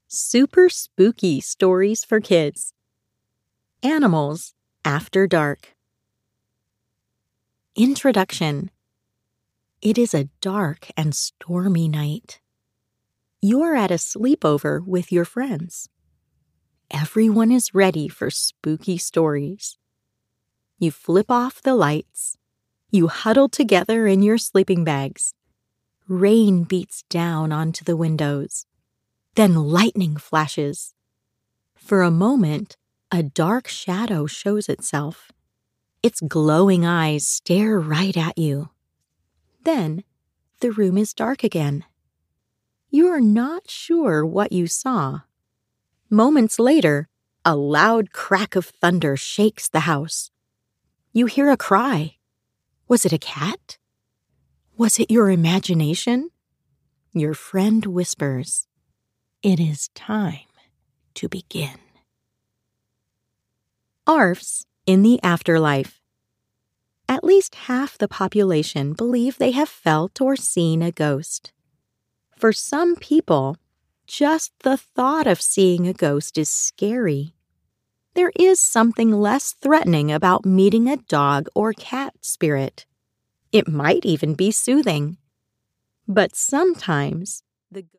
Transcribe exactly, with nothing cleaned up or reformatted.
Super spooky stories for kids. Animals After Dark. Introduction. It is a dark and stormy night. You're at a sleepover with your friends. Everyone is ready for spooky stories. You flip off the lights. You huddle together in your sleeping bags. Rain beats down onto the windows. Then lightning flashes. For a moment, a dark shadow shows itself. Its glowing eyes stare right at you. Then, the room is dark again. You are not sure what you saw. Moments later, a loud crack of thunder shakes the house. You hear a cry. Was it a cat? Was it your imagination? Your friend whispers, "It is time to begin." Arfs in the afterlife. At least half the population believe they have felt or seen a ghost. For some people, just the thought of seeing a ghost is scary. There is something less threatening about meeting a dog or cat spirit. It might even be soothing. But sometimes the